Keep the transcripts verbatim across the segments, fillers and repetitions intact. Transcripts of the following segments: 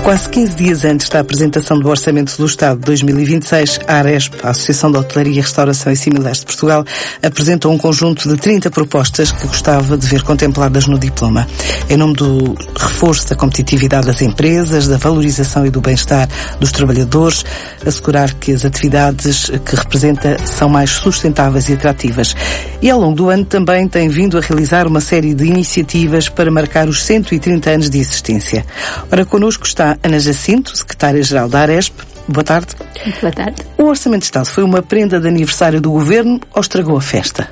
Quase quinze dias antes da apresentação do Orçamento do Estado de dois mil e vinte e seis, a Aresp, a Associação de Hotelaria, Restauração e Similares de Portugal, apresentou um conjunto de trinta propostas que gostava de ver contempladas no diploma. Em nome do reforço da competitividade das empresas, da valorização e do bem-estar dos trabalhadores, assegurar que as atividades que representa são mais sustentáveis e atrativas. E ao longo do ano também tem vindo a realizar uma série de iniciativas para marcar os cento e trinta anos de existência. Ora, connosco está Ana Jacinto, secretária-geral da Aresp. Boa tarde. Boa tarde. O Orçamento de Estado foi uma prenda de aniversário do Governo ou estragou a festa?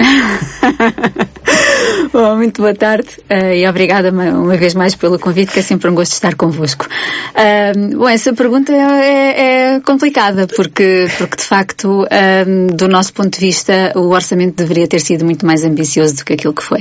Bom, muito boa tarde uh, e obrigada uma, uma vez mais pelo convite, que é sempre um gosto de estar convosco. Uh, bom, essa pergunta é, é, é complicada porque, porque de facto, uh, do nosso ponto de vista, o orçamento deveria ter sido muito mais ambicioso do que aquilo que foi.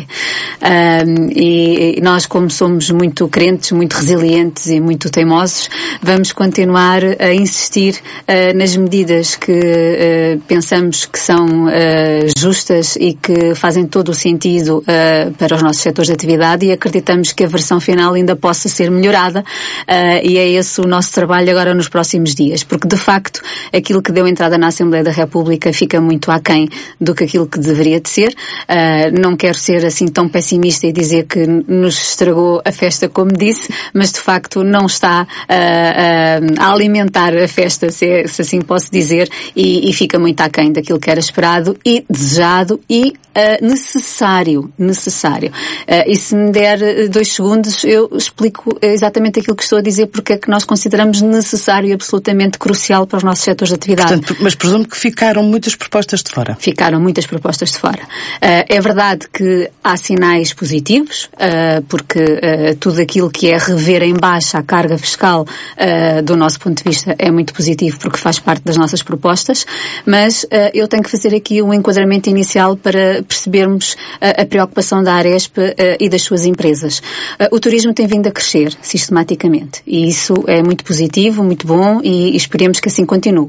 Uh, e, e nós, como somos muito crentes, muito resilientes e muito teimosos, vamos continuar a insistir uh, nas medidas que uh, pensamos que são uh, justas e que fazem todo o sentido uh, para os nossos setores de atividade, e acreditamos que a versão final ainda possa ser melhorada, uh, e é esse o nosso trabalho agora nos próximos dias, porque de facto aquilo que deu entrada na Assembleia da República fica muito aquém do que aquilo que deveria de ser. Uh, não quero ser assim tão pessimista e dizer que nos estragou a festa, como disse, mas de facto não está uh, uh, a alimentar a festa, se, é, se assim posso dizer, e, e fica muito aquém daquilo que era esperado e desejado e uh, necessário, necessário. Uh, e se me der dois segundos, eu explico exatamente aquilo que estou a dizer, porque é que nós consideramos necessário e absolutamente crucial para os nossos setores de atividade. Portanto, mas presumo que ficaram muitas propostas de fora. Ficaram muitas propostas de fora. Uh, é verdade que há sinais positivos, uh, porque uh, tudo aquilo que é rever em baixa a carga fiscal, uh, do nosso ponto de vista, é muito positivo, porque faz parte das nossas propostas, mas uh, eu tenho que fazer aqui um enquadramento inicial para percebermos uh, a preocupação da Aresp uh, e das suas empresas. Uh, o turismo tem vindo a crescer sistematicamente e isso é muito positivo, muito bom, e, e esperemos que assim continue.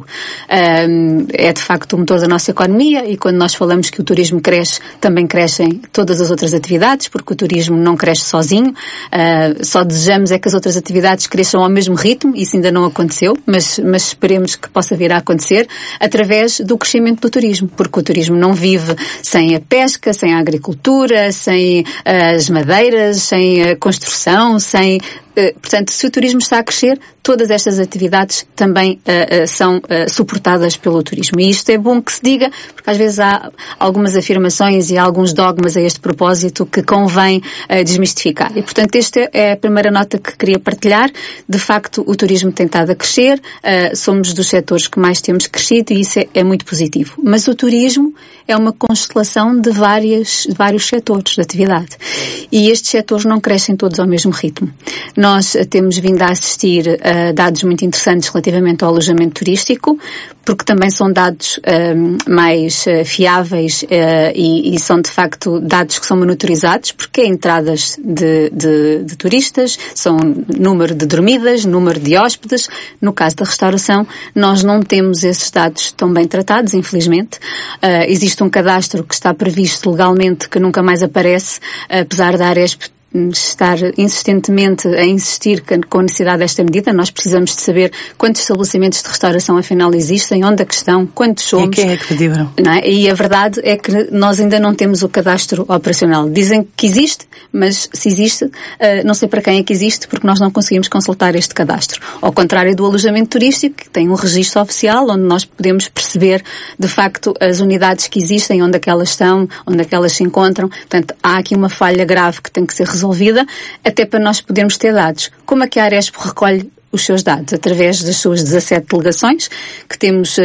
Uh, é de facto o motor da nossa economia, e quando nós falamos que o turismo cresce, também crescem todas as outras atividades, porque o turismo não cresce sozinho. Uh, só desejamos é que as outras atividades cresçam ao mesmo ritmo, isso ainda não aconteceu, mas, mas esperemos que possa vir a acontecer através do crescimento do turismo, porque o turismo não vive sem a pesca, sem a agricultura, sem as madeiras, sem a construção, sem... Portanto, se o turismo está a crescer, todas estas atividades também uh, uh, são uh, suportadas pelo turismo. E isto é bom que se diga, porque às vezes há algumas afirmações e alguns dogmas a este propósito que convém uh, desmistificar. E, portanto, esta é a primeira nota que queria partilhar. De facto, o turismo tem estado a crescer, uh, somos dos setores que mais temos crescido e isso é, é muito positivo. Mas o turismo é uma constelação de várias, de vários setores de atividade. E estes setores não crescem todos ao mesmo ritmo. Nós temos vindo a assistir a dados muito interessantes relativamente ao alojamento turístico, porque também são dados um, mais uh, fiáveis uh, e, e são de facto dados que são monitorizados, porque é entradas de, de, de turistas, são número de dormidas, número de hóspedes. No caso da restauração, nós não temos esses dados tão bem tratados, infelizmente. Uh, existe um cadastro que está previsto legalmente que nunca mais aparece, apesar da Aresp estar insistentemente a insistir com a necessidade desta medida. Nós precisamos de saber quantos estabelecimentos de restauração afinal existem, onde é que estão, quantos somos. E quem é que pediram? Não é? E a verdade é que nós ainda não temos o cadastro operacional. Dizem que existe, mas se existe, não sei para quem é que existe, porque nós não conseguimos consultar este cadastro. Ao contrário do alojamento turístico, que tem um registro oficial, onde nós podemos perceber, de facto, as unidades que existem, onde é que elas estão, onde é que elas se encontram. Portanto, há aqui uma falha grave que tem que ser resolvida, até para nós podermos ter dados. Como é que a Aresp recolhe os seus dados? Através das suas dezassete delegações, que temos uh,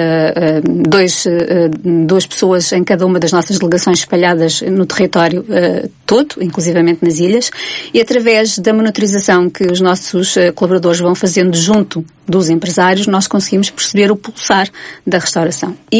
uh, dois, uh, duas pessoas em cada uma das nossas delegações espalhadas no território uh, todo, inclusivamente nas ilhas, e através da monitorização que os nossos uh, colaboradores vão fazendo junto dos empresários, nós conseguimos perceber o pulsar da restauração. E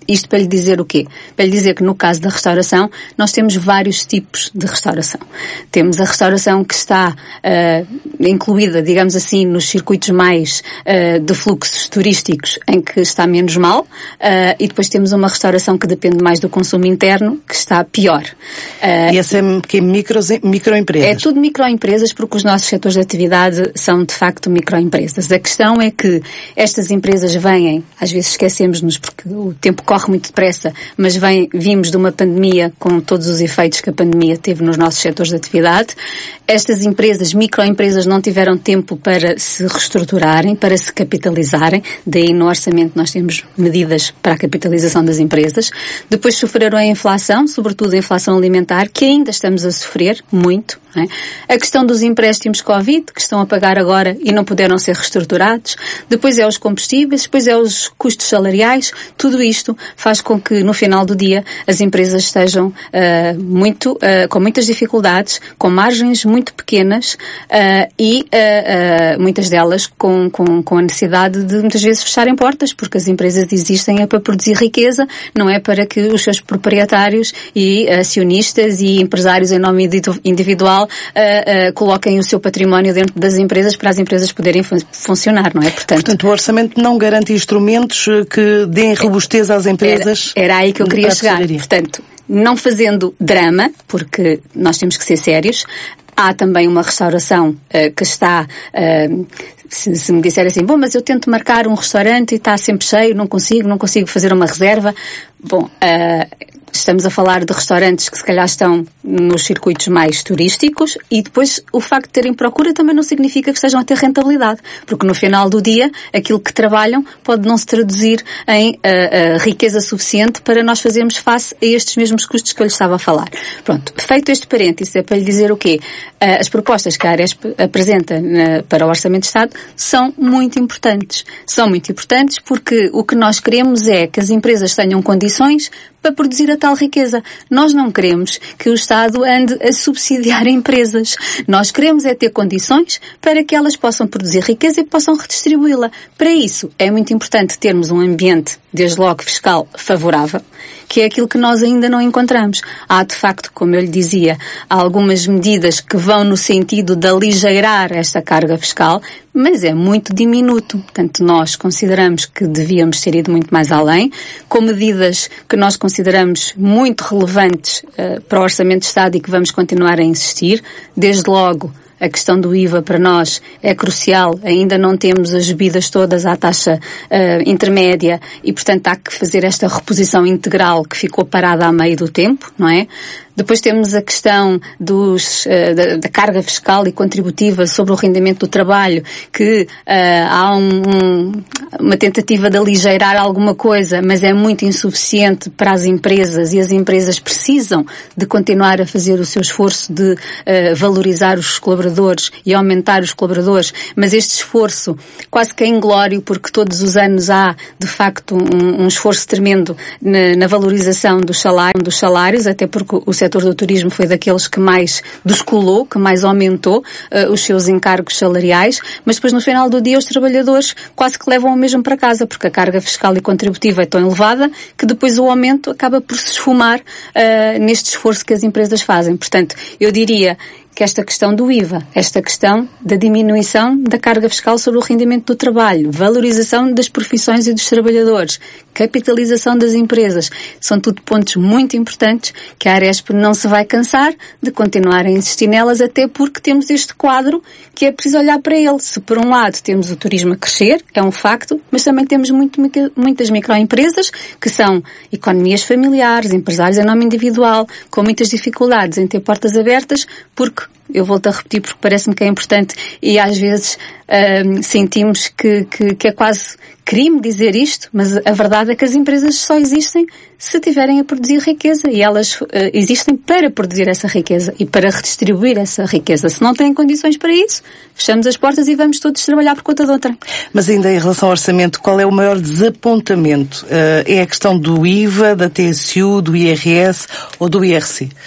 Isto para lhe dizer o quê? Para lhe dizer que no caso da restauração, nós temos vários tipos de restauração. Temos a restauração que está uh, incluída, digamos assim, nos circuitos mais uh, de fluxos turísticos, em que está menos mal, uh, e depois temos uma restauração que depende mais do consumo interno, que está pior. Uh, e essa é que é micro, microempresas? É tudo microempresas, porque os nossos setores de atividade são, de facto, microempresas. A questão é que estas empresas vêm, às vezes esquecemos-nos porque o tempo corre muito depressa, mas vem, vimos de uma pandemia com todos os efeitos que a pandemia teve nos nossos setores de atividade. Estas empresas, microempresas, não tiveram tempo para se reestruturarem, para se capitalizarem. Daí no orçamento nós temos medidas para a capitalização das empresas. Depois sofreram a inflação, sobretudo a inflação alimentar, que ainda estamos a sofrer muito. Não é? A questão dos empréstimos Covid, que estão a pagar agora e não puderam ser reestruturados. Depois é os combustíveis, depois é os custos salariais. Tudo isto faz com que no final do dia as empresas estejam uh, muito, uh, com muitas dificuldades, com margens muito pequenas uh, e uh, uh, muitas delas com, com, com a necessidade de muitas vezes fecharem portas, porque as empresas existem é para produzir riqueza, não é para que os seus proprietários e acionistas e empresários em nome individual uh, uh, coloquem o seu património dentro das empresas para as empresas poderem fun- funcionar, não é? Portanto, Portanto, o orçamento não garante instrumentos que deem robustez às empresas. Era, era aí que eu queria chegar. Portanto, não fazendo drama, porque nós temos que ser sérios. Há também uma restauração uh, que está, uh, se, se me disser assim, bom, mas eu tento marcar um restaurante e está sempre cheio, não consigo, não consigo fazer uma reserva. Bom, uh, estamos a falar de restaurantes que se calhar estão nos circuitos mais turísticos e depois o facto de terem procura também não significa que estejam a ter rentabilidade, porque no final do dia aquilo que trabalham pode não se traduzir em uh, uh, riqueza suficiente para nós fazermos face a estes mesmos custos que eu lhe estava a falar. Pronto, feito este parênteses, é para lhe dizer o quê? Uh, as propostas que a Aresp apresenta uh, para o Orçamento de Estado são muito importantes. São muito importantes porque o que nós queremos é que as empresas tenham condições para produzir a tal riqueza. Nós não queremos que o Estado ande a subsidiar empresas. Nós queremos é ter condições para que elas possam produzir riqueza e possam redistribuí-la. Para isso, é muito importante termos um ambiente, desde logo fiscal, favorável, que é aquilo que nós ainda não encontramos. Há, de facto, como eu lhe dizia, algumas medidas que vão no sentido de aligeirar esta carga fiscal, mas é muito diminuto. Portanto, nós consideramos que devíamos ter ido muito mais além, com medidas que nós consideramos muito relevantes uh, para o Orçamento de Estado e que vamos continuar a insistir. Desde logo, a questão do I V A para nós é crucial. Ainda não temos as subidas todas à taxa uh, intermédia e, portanto, há que fazer esta reposição integral que ficou parada a meio do tempo, não é? Depois temos a questão dos, uh, da, da carga fiscal e contributiva sobre o rendimento do trabalho, que uh, há um, um, uma tentativa de aligeirar alguma coisa, mas é muito insuficiente para as empresas e as empresas precisam de continuar a fazer o seu esforço de uh, valorizar os colaboradores e aumentar os colaboradores, mas este esforço quase que é inglório porque todos os anos há, de facto, um, um esforço tremendo na, na valorização dos salários, dos salários, até porque o setor do turismo foi daqueles que mais descolou, que mais aumentou uh, os seus encargos salariais, mas depois no final do dia os trabalhadores quase que levam o mesmo para casa, porque a carga fiscal e contributiva é tão elevada que depois o aumento acaba por se esfumar uh, neste esforço que as empresas fazem. Portanto, eu diria que esta questão do I V A, esta questão da diminuição da carga fiscal sobre o rendimento do trabalho, valorização das profissões e dos trabalhadores, capitalização das empresas, são tudo pontos muito importantes que a Aresp não se vai cansar de continuar a insistir nelas, até porque temos este quadro que é preciso olhar para ele. Se por um lado temos o turismo a crescer, é um facto, mas também temos muito, muitas microempresas que são economias familiares, empresários em nome individual, com muitas dificuldades em ter portas abertas, porque eu volto a repetir porque parece-me que é importante e às vezes uh, sentimos que, que, que é quase crime dizer isto, mas a verdade é que as empresas só existem se tiverem a produzir riqueza e elas uh, existem para produzir essa riqueza e para redistribuir essa riqueza. Se não têm condições para isso, fechamos as portas e vamos todos trabalhar por conta de outra. Mas ainda em relação ao orçamento, qual é o maior desapontamento? Uh, é a questão do I V A, da T S U, do I R S ou do I R C?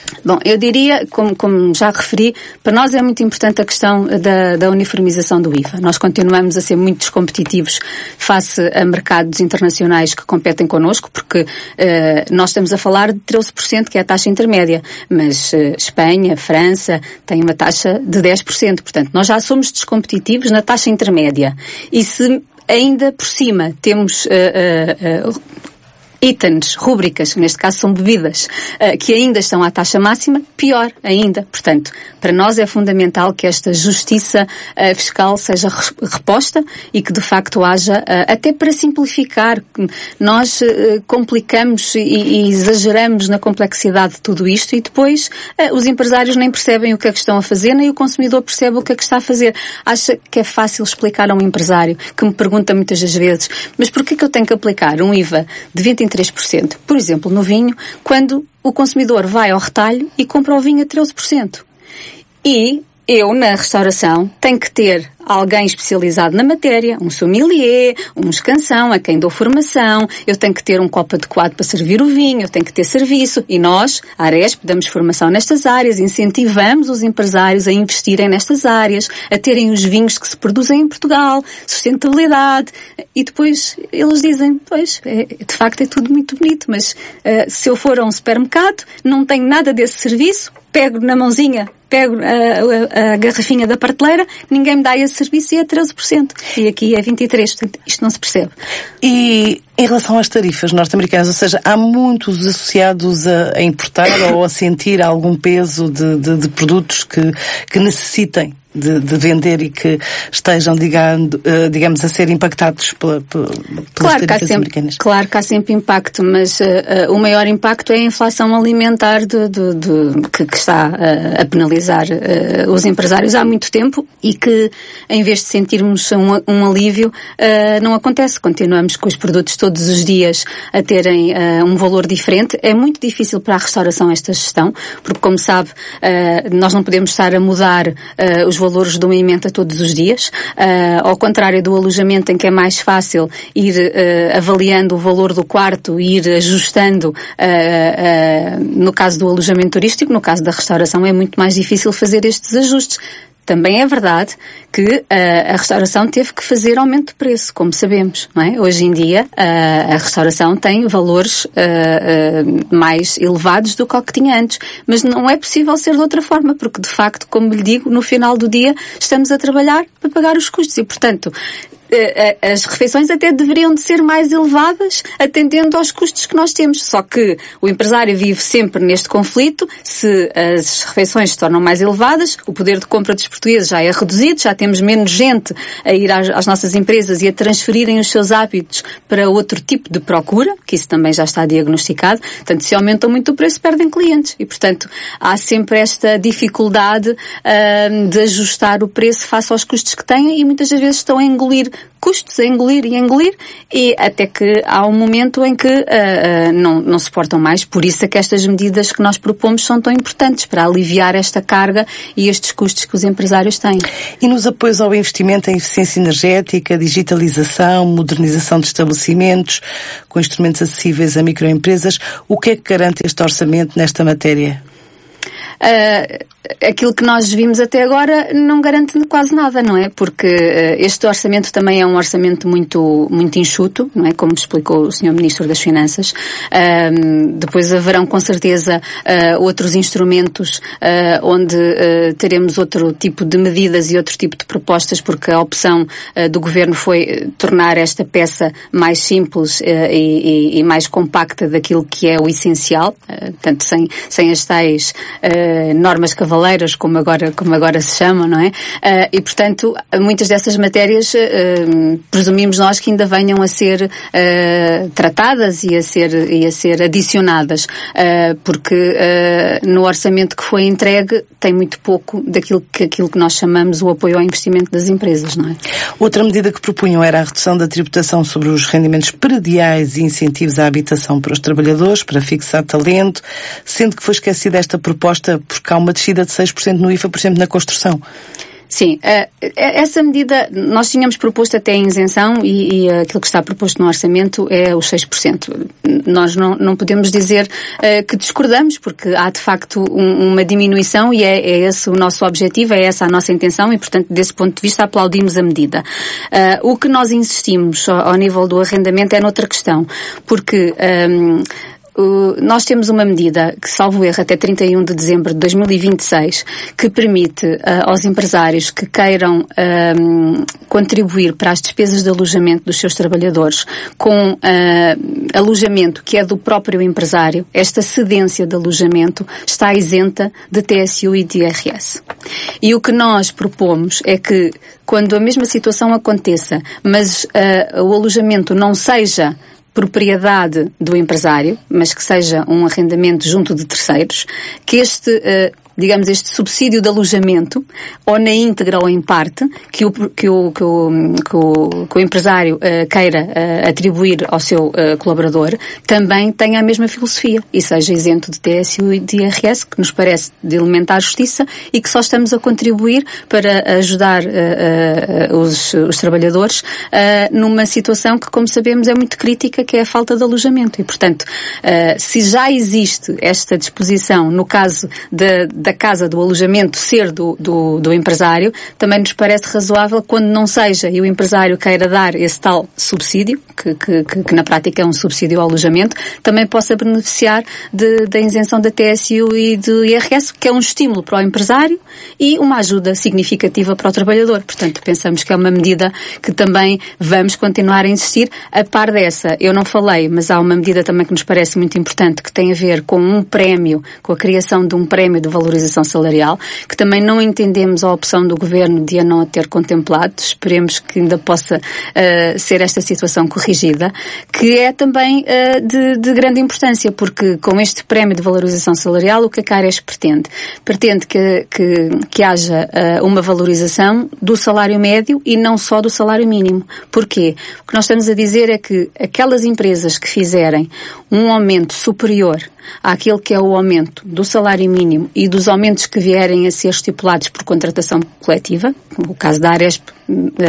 Bom, eu diria, como, como já referi, para nós é muito importante a questão da, da uniformização do I V A. Nós continuamos a ser muito descompetitivos face a mercados internacionais que competem connosco, porque uh, nós estamos a falar de treze por cento, que é a taxa intermédia, mas uh, Espanha, França, têm uma taxa de dez por cento. Portanto, nós já somos descompetitivos na taxa intermédia. E se ainda por cima temos... Uh, uh, uh, itens, rúbricas, que neste caso são bebidas, uh, que ainda estão à taxa máxima, pior ainda. Portanto, para nós é fundamental que esta justiça uh, fiscal seja reposta e que de facto haja, uh, até para simplificar, nós uh, complicamos e, e exageramos na complexidade de tudo isto e depois uh, os empresários nem percebem o que é que estão a fazer, nem o consumidor percebe o que é que está a fazer. Acha que é fácil explicar a um empresário que me pergunta muitas das vezes, mas porquê que eu tenho que aplicar um I V A de vinte e três por cento, por exemplo, no vinho, quando o consumidor vai ao retalho e compra o vinho a treze por cento? E eu, na restauração, tenho que ter alguém especializado na matéria, um sommelier, um escansão, a quem dou formação, eu tenho que ter um copo adequado para servir o vinho, eu tenho que ter serviço. E nós, a Aresp, damos formação nestas áreas, incentivamos os empresários a investirem nestas áreas, a terem os vinhos que se produzem em Portugal, sustentabilidade. E depois eles dizem, pois, é, de facto é tudo muito bonito, mas uh, se eu for a um supermercado, não tenho nada desse serviço, pego na mãozinha, pego a, a, a garrafinha da prateleira, ninguém me dá esse serviço e é treze por cento. E aqui é vinte e três por cento. Portanto, isto não se percebe. E em relação às tarifas norte-americanas, ou seja, há muitos associados a, a importar ou a sentir algum peso de, de, de produtos que, que necessitem De, de vender e que estejam, digamos, uh, digamos a ser impactados pela, pela, pelas claro tarifas sempre, americanas. Claro que há sempre impacto, mas uh, uh, o maior impacto é a inflação alimentar de, de, de, que, que está uh, a penalizar uh, os empresários há muito tempo e que, em vez de sentirmos um, um alívio, uh, não acontece. Continuamos com os produtos todos os dias a terem uh, um valor diferente. É muito difícil para a restauração esta gestão, porque, como sabe, uh, nós não podemos estar a mudar uh, os valores de uma emenda todos os dias, uh, ao contrário do alojamento, em que é mais fácil ir uh, avaliando o valor do quarto e ir ajustando, uh, uh, no caso do alojamento turístico. No caso da restauração é muito mais difícil fazer estes ajustes. Também é verdade que uh, a restauração teve que fazer aumento de preço, como sabemos, não é? Hoje em dia uh, a restauração tem valores uh, uh, mais elevados do que o que tinha antes, mas não é possível ser de outra forma, porque de facto, como lhe digo, no final do dia estamos a trabalhar para pagar os custos e, portanto, as refeições até deveriam de ser mais elevadas, atendendo aos custos que nós temos. Só que o empresário vive sempre neste conflito. Se as refeições se tornam mais elevadas, o poder de compra dos portugueses já é reduzido, já temos menos gente a ir às, às nossas empresas e a transferirem os seus hábitos para outro tipo de procura, que isso também já está diagnosticado. Portanto, se aumentam muito o preço, perdem clientes. E, portanto, há sempre esta dificuldade uh, de ajustar o preço face aos custos que têm e muitas das vezes estão a engolir custos, a engolir e a engolir, e até que há um momento em que uh, uh, não, não suportam mais. Por isso é que estas medidas que nós propomos são tão importantes, para aliviar esta carga e estes custos que os empresários têm. E nos apoios ao investimento em eficiência energética, digitalização, modernização de estabelecimentos, com instrumentos acessíveis a microempresas, o que é que garante este orçamento nesta matéria? Uh, aquilo que nós vimos até agora não garante quase nada, não é? Porque uh, este orçamento também é um orçamento muito, muito enxuto, não é? Como explicou o senhor Ministro das Finanças. Uh, depois haverão com certeza uh, outros instrumentos uh, onde uh, teremos outro tipo de medidas e outro tipo de propostas, porque a opção uh, do Governo foi tornar esta peça mais simples uh, e, e, e mais compacta daquilo que é o essencial, uh, portanto sem, sem as tais uh, normas cavaleiras, como agora, como agora se chamam, não é? Uh, e, portanto, muitas dessas matérias uh, presumimos nós que ainda venham a ser uh, tratadas e a ser, e a ser adicionadas, uh, porque uh, no orçamento que foi entregue tem muito pouco daquilo que, aquilo que nós chamamos o apoio ao investimento das empresas, não é? Outra medida que propunham era a redução da tributação sobre os rendimentos prediais e incentivos à habitação para os trabalhadores, para fixar talento, sendo que foi esquecida esta proposta porque há uma descida de seis por cento no I V A, por exemplo, na construção. Sim, uh, essa medida nós tínhamos proposto até em isenção e, e aquilo que está proposto no orçamento é os seis por cento. Nós não, não podemos dizer uh, que discordamos, porque há de facto um, uma diminuição e é, é esse o nosso objetivo, é essa a nossa intenção e, portanto, desse ponto de vista aplaudimos a medida. Uh, o que nós insistimos ao, ao nível do arrendamento é noutra questão, porque um, Uh, nós temos uma medida que, salvo erro, até trinta e um de dezembro de dois mil e vinte e seis, que permite uh, aos empresários que queiram uh, contribuir para as despesas de alojamento dos seus trabalhadores com uh, alojamento que é do próprio empresário. Esta cedência de alojamento está isenta de T S U e de I R S. E o que nós propomos é que, quando a mesma situação aconteça, mas uh, o alojamento não seja propriedade do empresário, mas que seja um arrendamento junto de terceiros, que este, uh, digamos, este subsídio de alojamento, ou na íntegra ou em parte, que o, que o, que o, que o, que o empresário uh, queira uh, atribuir ao seu uh, colaborador, também tenha a mesma filosofia e seja isento de T S U e de I R S, que nos parece de elementar justiça e que só estamos a contribuir para ajudar uh, uh, os, os trabalhadores uh, numa situação que, como sabemos, é muito crítica, que é a falta de alojamento. E, portanto, uh, se já existe esta disposição no caso de, da casa do alojamento ser do, do, do empresário, também nos parece razoável, quando não seja e o empresário queira dar esse tal subsídio, que, que, que, que na prática é um subsídio ao alojamento, também possa beneficiar de, da isenção da T S U e do I R S, que é um estímulo para o empresário e uma ajuda significativa para o trabalhador. Portanto, pensamos que é uma medida que também vamos continuar a insistir. A par dessa, eu não falei, mas há uma medida também que nos parece muito importante, que tem a ver com um prémio, com a criação de um prémio de valorização salarial, que também não entendemos a opção do Governo de a não ter contemplado. Esperemos que ainda possa uh, ser esta situação corrigida, que é também uh, de, de grande importância, porque com este prémio de valorização salarial, o que a Cares pretende? Pretende que, que, que haja uh, uma valorização do salário médio e não só do salário mínimo. Porquê? O que nós estamos a dizer é que aquelas empresas que fizerem um aumento superior àquele que é o aumento do salário mínimo e dos aumentos que vierem a ser estipulados por contratação coletiva, no caso da Aresp, uh,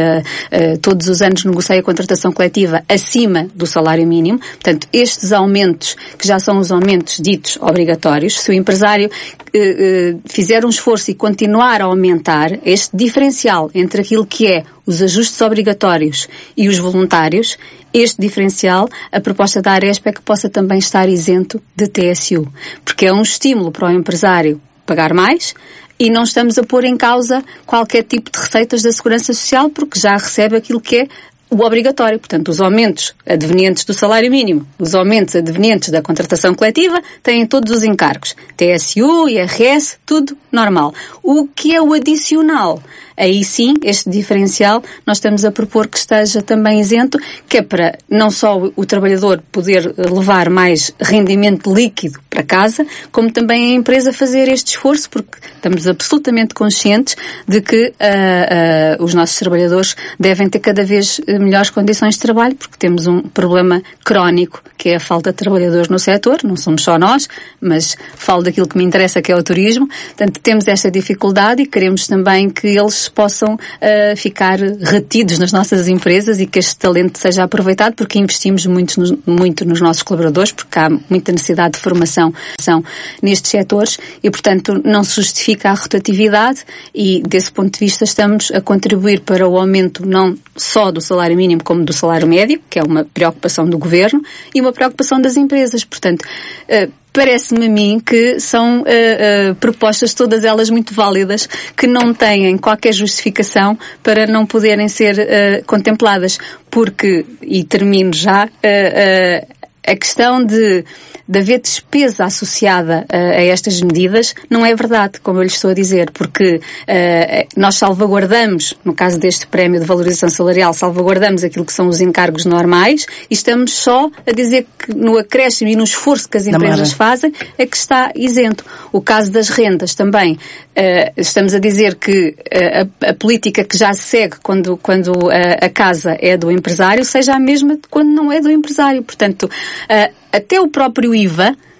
uh, todos os anos negocia a contratação coletiva acima do salário mínimo. Portanto, estes aumentos, que já são os aumentos ditos obrigatórios, se o empresário uh, uh, fizer um esforço e continuar a aumentar, este diferencial entre aquilo que é os ajustes obrigatórios e os voluntários, este diferencial, a proposta da Aresp é que possa também estar isento de T S U, porque é um estímulo para o empresário pagar mais e não estamos a pôr em causa qualquer tipo de receitas da Segurança Social, porque já recebe aquilo que é o obrigatório. Portanto, os aumentos advenientes do salário mínimo, os aumentos advenientes da contratação coletiva, têm todos os encargos. T S U, I R S, tudo normal. O que é o adicional? Aí sim, este diferencial, nós estamos a propor que esteja também isento, que é para não só o, o trabalhador poder levar mais rendimento líquido para casa, como também a empresa fazer este esforço, porque estamos absolutamente conscientes de que uh, uh, os nossos trabalhadores devem ter cada vez melhores condições de trabalho, porque temos um problema crónico, que é a falta de trabalhadores no setor. Não somos só nós, mas falo daquilo que me interessa, que é o turismo. Portanto, temos esta dificuldade e queremos também que eles possam uh, ficar retidos nas nossas empresas e que este talento seja aproveitado, porque investimos muito, nos, muito nos nossos colaboradores, porque há muita necessidade de formação são nestes setores e, portanto, não se justifica a rotatividade e, desse ponto de vista, estamos a contribuir para o aumento não só do salário mínimo como do salário médio, que é uma preocupação do Governo e uma preocupação das empresas. Portanto, uh, parece-me a mim que são uh, uh, propostas, todas elas muito válidas, que não têm qualquer justificação para não poderem ser uh, contempladas. Porque, e termino já, uh, uh, a questão de, de haver despesa associada uh, a estas medidas não é verdade, como eu lhes estou a dizer, porque uh, nós salvaguardamos, no caso deste prémio de valorização salarial, salvaguardamos aquilo que são os encargos normais e estamos só a dizer que no acréscimo e no esforço que as empresas fazem é que está isento. O caso das rendas também, uh, estamos a dizer que uh, a, a política que já se segue quando, quando uh, a casa é do empresário seja a mesma de quando não é do empresário. Portanto, Uh, até o próprio I V A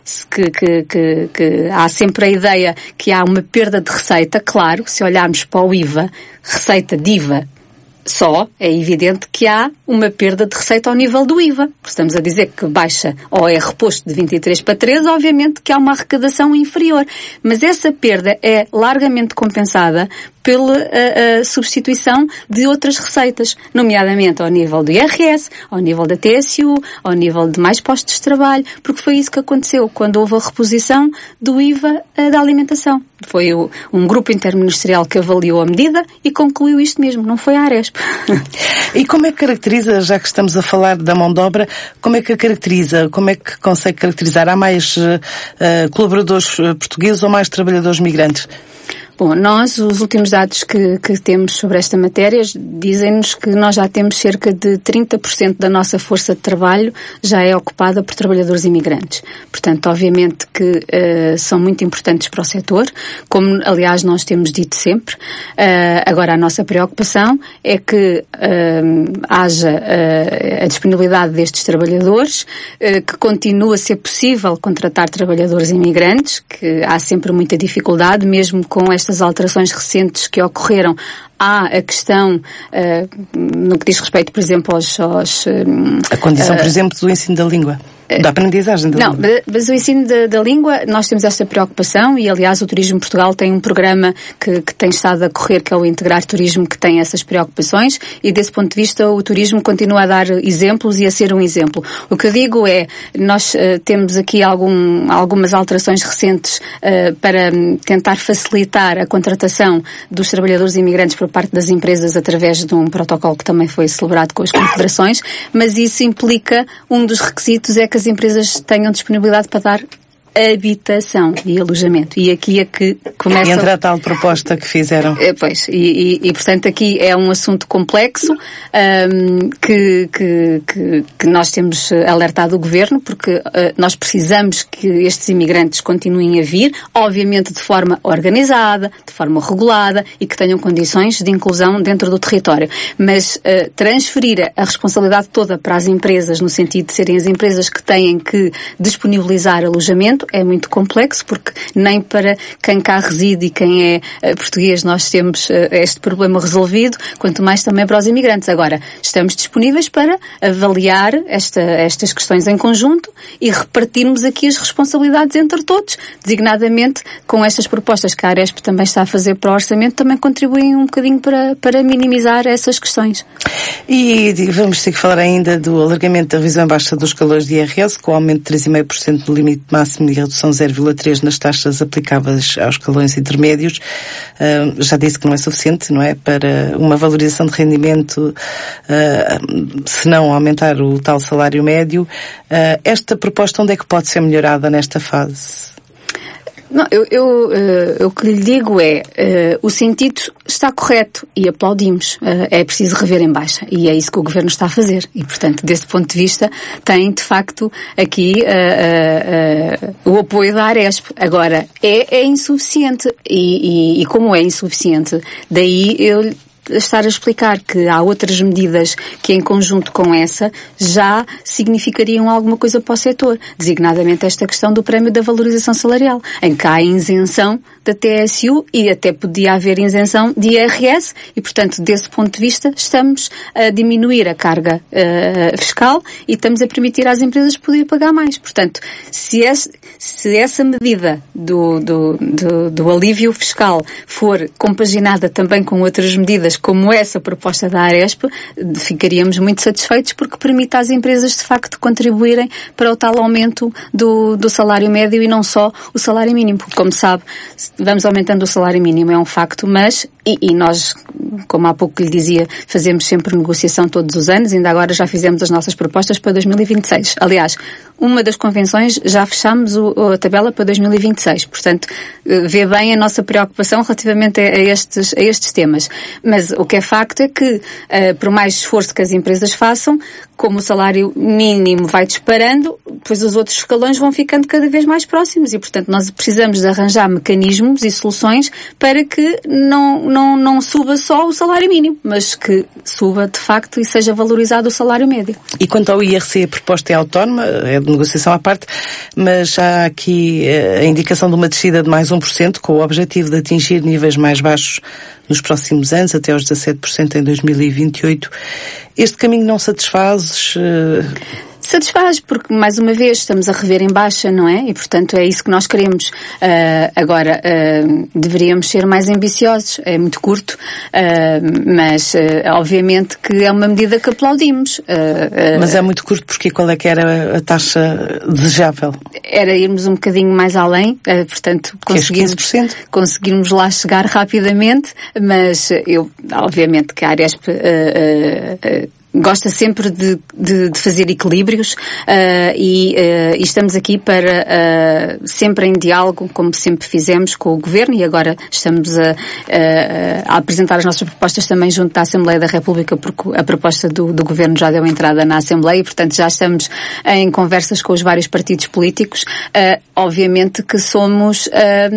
que, que, que, que há sempre a ideia que há uma perda de receita. Claro, se olharmos para o I V A, receita de I V A só, é evidente que há uma perda de receita ao nível do I V A. Estamos a dizer que baixa ou é reposto de vinte e três para treze, obviamente que há uma arrecadação inferior. Mas essa perda é largamente compensada pela a, a substituição de outras receitas, nomeadamente ao nível do I R S, ao nível da T S U, ao nível de mais postos de trabalho, porque foi isso que aconteceu quando houve a reposição do I V A da alimentação. Foi o, um grupo interministerial que avaliou a medida e concluiu isto mesmo, não foi a Aresp. E como é que caracteriza, já que estamos a falar da mão de obra, como é que a caracteriza, como é que consegue caracterizar? Há mais uh, colaboradores portugueses ou mais trabalhadores migrantes? Bom, nós, os últimos dados que, que temos sobre esta matéria dizem-nos que nós já temos cerca de trinta por cento da nossa força de trabalho já é ocupada por trabalhadores imigrantes. Portanto, obviamente que uh, são muito importantes para o setor, como aliás nós temos dito sempre. Uh, agora, a nossa preocupação é que uh, haja uh, a disponibilidade destes trabalhadores, uh, que continue a ser possível contratar trabalhadores imigrantes, que há sempre muita dificuldade, mesmo com esta estas alterações recentes que ocorreram. Há a questão, uh, no que diz respeito, por exemplo, aos... aos um, a condição, uh, por exemplo, do ensino da língua. Da aprendizagem da não, língua. Não, mas o ensino da, da língua, nós temos esta preocupação e, aliás, o Turismo Portugal tem um programa que, que tem estado a correr, que é o Integrar Turismo, que tem essas preocupações e, desse ponto de vista, o turismo continua a dar exemplos e a ser um exemplo. O que eu digo é, nós uh, temos aqui algum, algumas alterações recentes uh, para tentar facilitar a contratação dos trabalhadores imigrantes por parte das empresas através de um protocolo que também foi celebrado com as confederações, mas isso implica, um dos requisitos é que as empresas tenham disponibilidade para dar habitação e alojamento. E aqui é que começa... E entra a tal proposta que fizeram. É, pois, e, e, e portanto aqui é um assunto complexo um, que, que, que, que nós temos alertado o Governo, porque uh, nós precisamos que estes imigrantes continuem a vir, obviamente de forma organizada, de forma regulada e que tenham condições de inclusão dentro do território. Mas uh, transferir a responsabilidade toda para as empresas, no sentido de serem as empresas que têm que disponibilizar alojamento, é muito complexo, porque nem para quem cá reside e quem é uh, português nós temos uh, este problema resolvido, quanto mais também para os imigrantes. Agora, estamos disponíveis para avaliar esta, estas questões em conjunto e repartirmos aqui as responsabilidades entre todos, designadamente com estas propostas que a Aresp também está a fazer para o orçamento, também contribuem um bocadinho para, para minimizar essas questões. E vamos ter que falar ainda do alargamento da revisão baixa dos escalões de I R S, com aumento de três vírgula cinco por cento do limite máximo e redução de zero vírgula três por cento nas taxas aplicáveis aos escalões intermédios. Uh, já disse que não é suficiente, não é? Para uma valorização de rendimento, uh, se não aumentar o tal salário médio. Uh, esta proposta, onde é que pode ser melhorada nesta fase? Não, eu, eu, uh, o que lhe digo é, uh, o sentido está correto e aplaudimos. Uh, é preciso rever em baixa e é isso que o Governo está a fazer. E, portanto, desse ponto de vista, tem, de facto, aqui uh, uh, uh, o apoio da Aresp. Agora, é, é insuficiente e, e, e como é insuficiente, daí eu estar a explicar que há outras medidas que, em conjunto com essa, já significariam alguma coisa para o setor, designadamente esta questão do prémio da valorização salarial, em que há isenção da T S U e até podia haver isenção de I R S e, portanto, desse ponto de vista, estamos a diminuir a carga uh, fiscal e estamos a permitir às empresas poder pagar mais. Portanto, se, esse, se essa medida do, do, do, do alívio fiscal for compaginada também com outras medidas como essa proposta da Aresp, ficaríamos muito satisfeitos porque permite às empresas de facto contribuírem para o tal aumento do, do salário médio e não só o salário mínimo, porque como sabe, vamos aumentando o salário mínimo, é um facto, mas, e, e nós, como há pouco lhe dizia, fazemos sempre negociação todos os anos, ainda agora já fizemos as nossas propostas para dois mil e vinte e seis. Aliás, uma das convenções já fechámos o, a tabela para dois mil e vinte e seis, portanto, vê bem a nossa preocupação relativamente a, a, estes, a estes temas. Mas o que é facto é que, uh, por mais esforço que as empresas façam, como o salário mínimo vai disparando, pois os outros escalões vão ficando cada vez mais próximos e, portanto, nós precisamos de arranjar mecanismos e soluções para que não, não, não suba só só o salário mínimo, mas que suba de facto e seja valorizado o salário médio. E quanto ao I R C, a proposta é autónoma, é de negociação à parte, mas há aqui a indicação de uma descida de mais um por cento com o objetivo de atingir níveis mais baixos nos próximos anos, até aos dezassete por cento em dois mil e vinte e oito. Este caminho não satisfaz? Uh... Satisfaz, porque, mais uma vez, estamos a rever em baixa, não é? E, portanto, é isso que nós queremos. Uh, agora, uh, deveríamos ser mais ambiciosos. É muito curto, uh, mas, uh, obviamente, que é uma medida que aplaudimos. Uh, uh, mas é muito curto porque qual é que era a taxa desejável? Era irmos um bocadinho mais além, uh, portanto, conseguirmos, quinze por cento? Conseguirmos lá chegar rapidamente, mas eu, obviamente, que a Aresp... Uh, uh, uh, gosta sempre de, de, de fazer equilíbrios uh, e, uh, e estamos aqui para uh, sempre em diálogo, como sempre fizemos com o Governo, e agora estamos a, a, a apresentar as nossas propostas também junto da Assembleia da República, porque a proposta do, do Governo já deu entrada na Assembleia e, portanto, já estamos em conversas com os vários partidos políticos. Uh, obviamente que somos,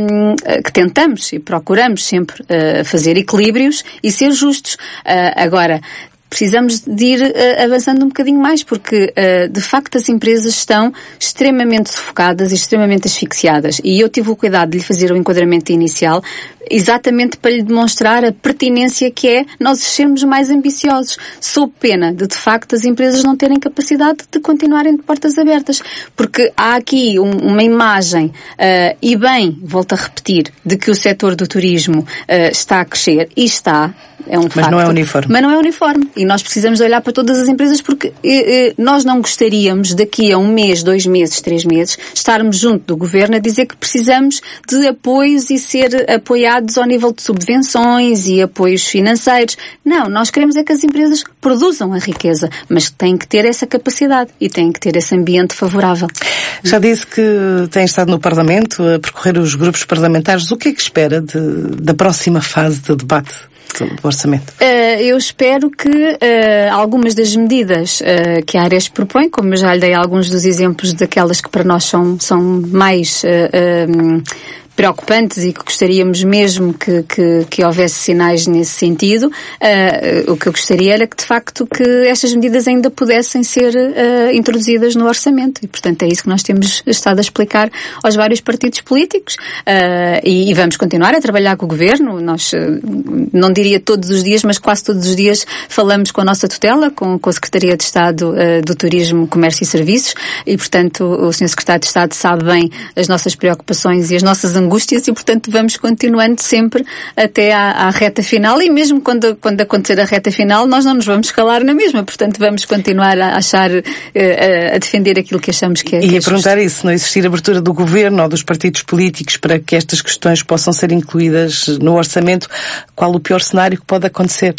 uh, que tentamos e procuramos sempre uh, fazer equilíbrios e ser justos. Uh, agora, precisamos de ir uh, avançando um bocadinho mais, porque, uh, de facto, as empresas estão extremamente sufocadas e extremamente asfixiadas. E eu tive o cuidado de lhe fazer o enquadramento inicial exatamente para lhe demonstrar a pertinência que é nós sermos mais ambiciosos, sob pena de, de facto, as empresas não terem capacidade de continuarem de portas abertas. Porque há aqui um, uma imagem, uh, e bem, volto a repetir, de que o setor do turismo uh, está a crescer, e está, é um Mas facto. não é uniforme. Mas não é uniforme. E nós precisamos de olhar para todas as empresas, porque eh, eh, nós não gostaríamos, daqui a um mês, dois meses, três meses, estarmos junto do Governo a dizer que precisamos de apoios e ser apoiados ao nível de subvenções e apoios financeiros. Não, nós queremos é que as empresas produzam a riqueza, mas têm que ter essa capacidade e têm que ter esse ambiente favorável. Já disse que tem estado no Parlamento a percorrer os grupos parlamentares. O que é que espera de, da próxima fase de debate do orçamento? Uh, eu espero que uh, algumas das medidas uh, que a Aresp propõe, como eu já lhe dei alguns dos exemplos daquelas que para nós são, são mais uh, um, preocupantes e que gostaríamos mesmo que, que, que houvesse sinais nesse sentido, uh, o que eu gostaria era que, de facto, que estas medidas ainda pudessem ser uh, introduzidas no orçamento. E, portanto, é isso que nós temos estado a explicar aos vários partidos políticos uh, e, e vamos continuar a trabalhar com o Governo. Nós, uh, não diria todos os dias, mas quase todos os dias falamos com a nossa tutela, com, com a Secretaria de Estado uh, do Turismo, Comércio e Serviços, e, portanto, o senhor Secretário de Estado sabe bem as nossas preocupações e as nossas angústias, e, portanto, vamos continuando sempre até à, à reta final, e mesmo quando, quando acontecer a reta final, nós não nos vamos calar na mesma, portanto, vamos continuar a achar, a, a defender aquilo que achamos que é. E a perguntar isso, não existir abertura do Governo ou dos partidos políticos para que estas questões possam ser incluídas no orçamento, qual o pior cenário que pode acontecer?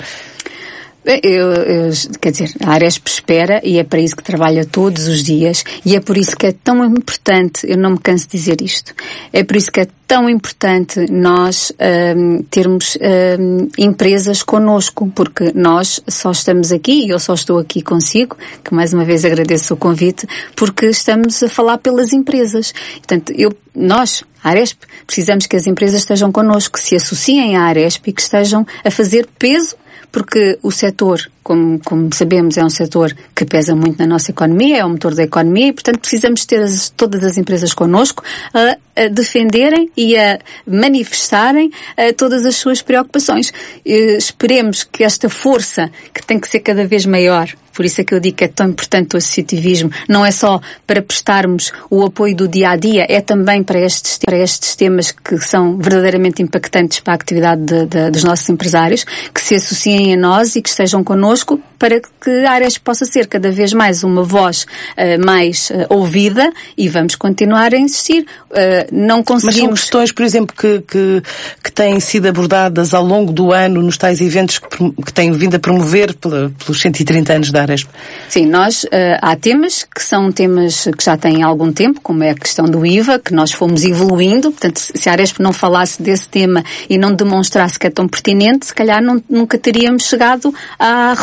Eu, eu, quer dizer, a Aresp espera, e é para isso que trabalha todos os dias, e é por isso que é tão importante, eu não me canso de dizer isto, é por isso que é tão importante nós um, termos um, empresas connosco, porque nós só estamos aqui, e eu só estou aqui consigo, que mais uma vez agradeço o convite, porque estamos a falar pelas empresas. Portanto, eu, nós, a Aresp, precisamos que as empresas estejam connosco, que se associem à Aresp e que estejam a fazer peso, porque o setor, como, como sabemos, é um setor que pesa muito na nossa economia, é o motor da economia, e, portanto, precisamos ter as, todas as empresas connosco a, a defenderem e a manifestarem a, todas as suas preocupações. E esperemos que esta força, que tem que ser cada vez maior, por isso é que eu digo que é tão importante o associativismo, não é só para prestarmos o apoio do dia-a-dia, é também para estes, para estes temas que são verdadeiramente impactantes para a atividade de, de, dos nossos empresários, que se associem a nós e que estejam connosco para que a Aresp possa ser cada vez mais uma voz uh, mais uh, ouvida, e vamos continuar a insistir. Uh, não conseguimos... Mas são questões, por exemplo, que, que, que têm sido abordadas ao longo do ano nos tais eventos que, que têm vindo a promover pela, pelos cento e trinta anos da Aresp? Sim, nós, uh, há temas que são temas que já têm algum tempo, como é a questão do I V A, que nós fomos evoluindo. Portanto, se a Aresp não falasse desse tema e não demonstrasse que é tão pertinente, se calhar não, nunca teríamos chegado à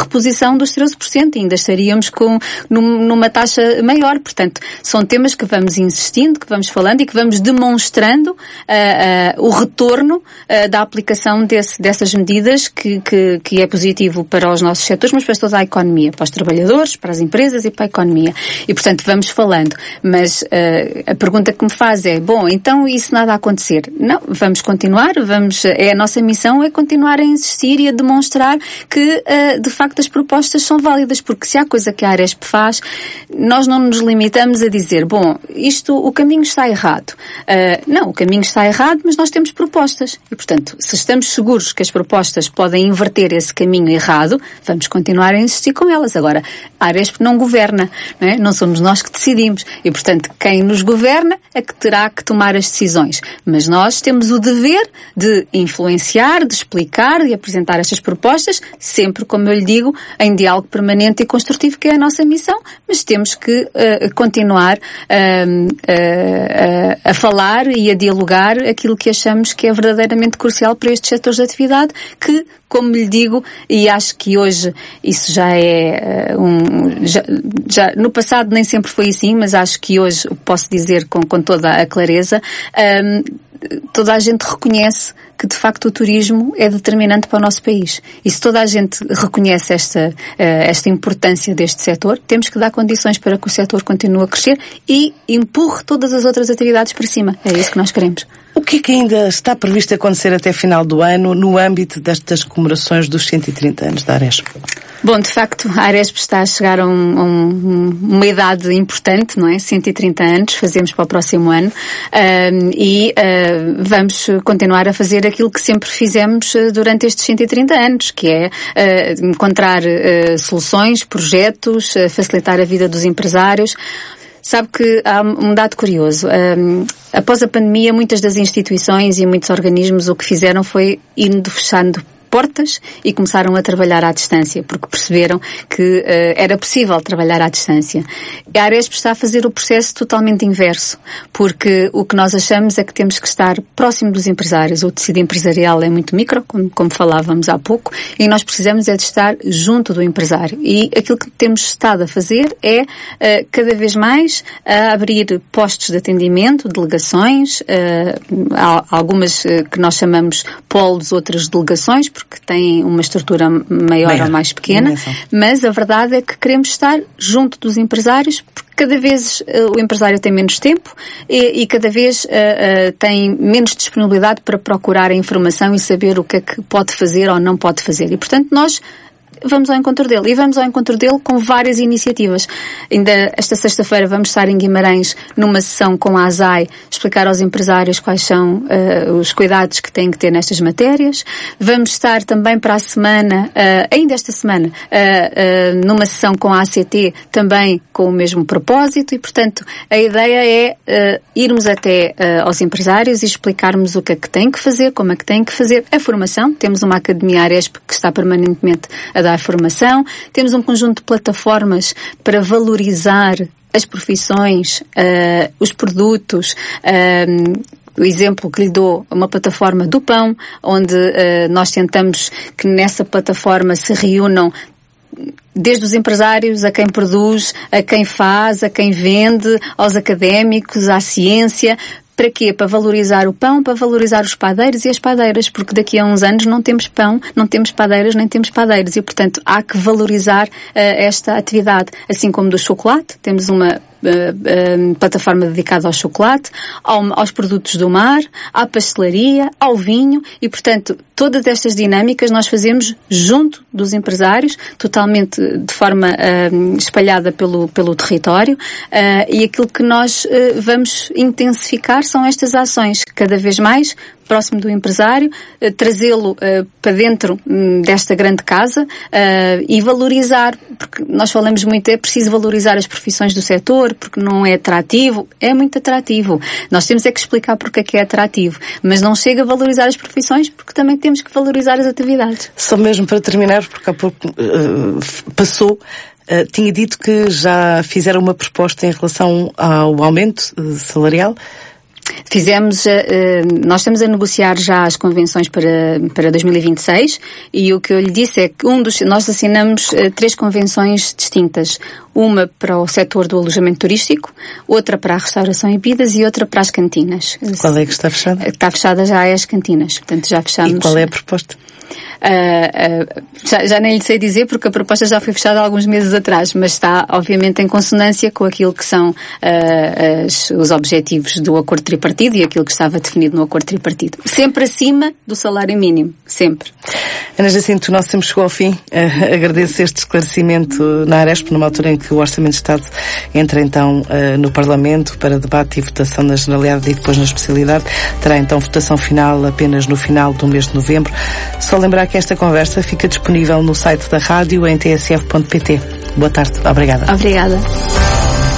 reposição dos treze por cento e ainda estaríamos com, num, numa taxa maior. Portanto, são temas que vamos insistindo, que vamos falando e que vamos demonstrando uh, uh, o retorno uh, da aplicação desse, dessas medidas que, que, que é positivo para os nossos setores, mas para toda a economia, para os trabalhadores, para as empresas e para a economia. E, portanto, vamos falando. Mas uh, a pergunta que me faz é, bom, então e se nada acontecer? Não, vamos continuar, vamos, é a nossa missão é continuar a insistir e a demonstrar que, uh, de facto, as propostas são válidas, porque se há coisa que a Aresp faz, nós não nos limitamos a dizer, bom, isto, o caminho está errado. Uh, não, o caminho está errado, mas nós temos propostas. E, portanto, se estamos seguros que as propostas podem inverter esse caminho errado, vamos continuar a insistir com elas. Agora, a Aresp não governa, não é? Não somos nós que decidimos. E, portanto, quem nos governa é que terá que tomar as decisões. Mas nós temos o dever de influenciar, de explicar, de apresentar estas propostas, sempre, como eu lhe digo, em diálogo permanente e construtivo, que é a nossa missão, mas temos que uh, continuar uh, uh, a falar e a dialogar aquilo que achamos que é verdadeiramente crucial para estes setores de atividade, que, como lhe digo, e acho que hoje isso já é uh, um... Já, já, no passado nem sempre foi assim, mas acho que hoje posso dizer com, com toda a clareza, um, toda a gente reconhece que, de facto, o turismo é determinante para o nosso país. E se toda a gente reconhece esta, esta importância deste setor, temos que dar condições para que o setor continue a crescer e empurre todas as outras atividades para cima. É isso que nós queremos. O que é que ainda está previsto acontecer até final do ano no âmbito destas comemorações dos cento e trinta anos da Aresp? Bom, de facto, a Aresp está a chegar a, um, a um, uma idade importante, não é? cento e trinta anos, fazemos para o próximo ano, uh, e uh, vamos continuar a fazer aquilo que sempre fizemos uh, durante estes cento e trinta anos, que é uh, encontrar uh, soluções, projetos, uh, facilitar a vida dos empresários. Sabe que há um dado curioso. Um, após a pandemia, muitas das instituições e muitos organismos o que fizeram foi indo fechando portas e começaram a trabalhar à distância, porque perceberam que uh, era possível trabalhar à distância. E a Aresp está a fazer o processo totalmente inverso, porque o que nós achamos é que temos que estar próximo dos empresários. O tecido empresarial é muito micro, como, como falávamos há pouco, e nós precisamos é de estar junto do empresário. E aquilo que temos estado a fazer é, uh, cada vez mais, a abrir postos de atendimento, delegações, uh, há algumas uh, que nós chamamos polos, outras delegações, porque têm uma estrutura maior, maior ou mais pequena, mas a verdade é que queremos estar junto dos empresários, porque cada vez uh, o empresário tem menos tempo e, e cada vez uh, uh, tem menos disponibilidade para procurar a informação e saber o que é que pode fazer ou não pode fazer. E, portanto, nós vamos ao encontro dele. E vamos ao encontro dele com várias iniciativas. Ainda esta sexta-feira vamos estar em Guimarães numa sessão com a ASAI, explicar aos empresários quais são uh, os cuidados que têm que ter nestas matérias. Vamos estar também para a semana, uh, ainda esta semana, uh, uh, numa sessão com a A C T, também com o mesmo propósito. E, portanto, a ideia é uh, irmos até uh, aos empresários e explicarmos o que é que têm que fazer, como é que têm que fazer a formação. Temos uma Academia Aresp que está permanentemente a dar formação. Temos um conjunto de plataformas para valorizar as profissões, uh, os produtos. Uh, o exemplo que lhe dou, uma plataforma do pão, onde uh, nós tentamos que nessa plataforma se reúnam desde os empresários, a quem produz, a quem faz, a quem vende, aos académicos, à ciência. Para quê? Para valorizar o pão, para valorizar os padeiros e as padeiras, porque daqui a uns anos não temos pão, não temos padeiras, nem temos padeiros e, portanto, há que valorizar uh, esta atividade. Assim como do chocolate, temos uma Uh, uh, plataforma dedicada ao chocolate, ao, aos produtos do mar, à pastelaria, ao vinho e, portanto, todas estas dinâmicas nós fazemos junto dos empresários, totalmente de forma uh, espalhada pelo, pelo território uh, e aquilo que nós uh, vamos intensificar são estas ações, cada vez mais próximo do empresário, uh, trazê-lo uh, para dentro um, desta grande casa uh, e valorizar, porque nós falamos muito, é preciso valorizar as profissões do setor, porque não é atrativo, é muito atrativo. Nós temos é que explicar porque é que é atrativo, mas não chega a valorizar as profissões, porque também temos que valorizar as atividades. Só mesmo para terminar, porque há pouco uh, passou, uh, tinha dito que já fizeram uma proposta em relação ao aumento uh, salarial. Fizemos, uh, nós estamos a negociar já as convenções para, para dois mil e vinte e seis e o que eu lhe disse é que um dos, nós assinamos uh, três convenções distintas. Uma para o setor do alojamento turístico, outra para a restauração e bebidas e outra para as cantinas. Qual é que está fechada? Está fechada já é as cantinas, portanto já fechamos. E qual é a proposta? Uh, uh, já, já nem lhe sei dizer porque a proposta já foi fechada há alguns meses atrás, mas está obviamente em consonância com aquilo que são uh, as, os objetivos do acordo tripartido e aquilo que estava definido no acordo tripartido. Sempre acima do salário mínimo, sempre. Ana Jacinto, o nosso tempo chegou ao fim. Uh, agradeço este esclarecimento na Aresp, numa altura em que o Orçamento de Estado entra então uh, no Parlamento para debate e votação na generalidade e depois na especialidade. Terá então votação final apenas no final do mês de novembro. Só lembrar que esta conversa fica disponível no site da rádio em t s f ponto p t. Boa tarde. Obrigada. Obrigada.